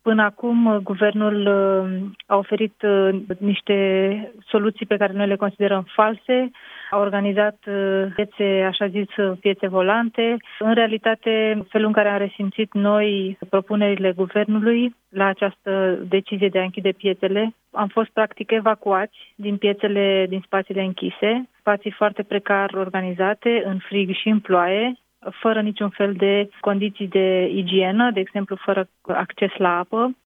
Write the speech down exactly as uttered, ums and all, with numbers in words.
Până acum, guvernul a oferit niște soluții pe care noi le considerăm false, a organizat piețe, așa zis, piețe volante. În realitate, felul în care am resimțit noi propunerile guvernului la această decizie de a închide piețele, am fost practic evacuați din piețele, din spațiile închise, spații foarte precar organizate, în frig și în ploaie, fără niciun fel de condiții de igienă, de exemplu fără acces la apă.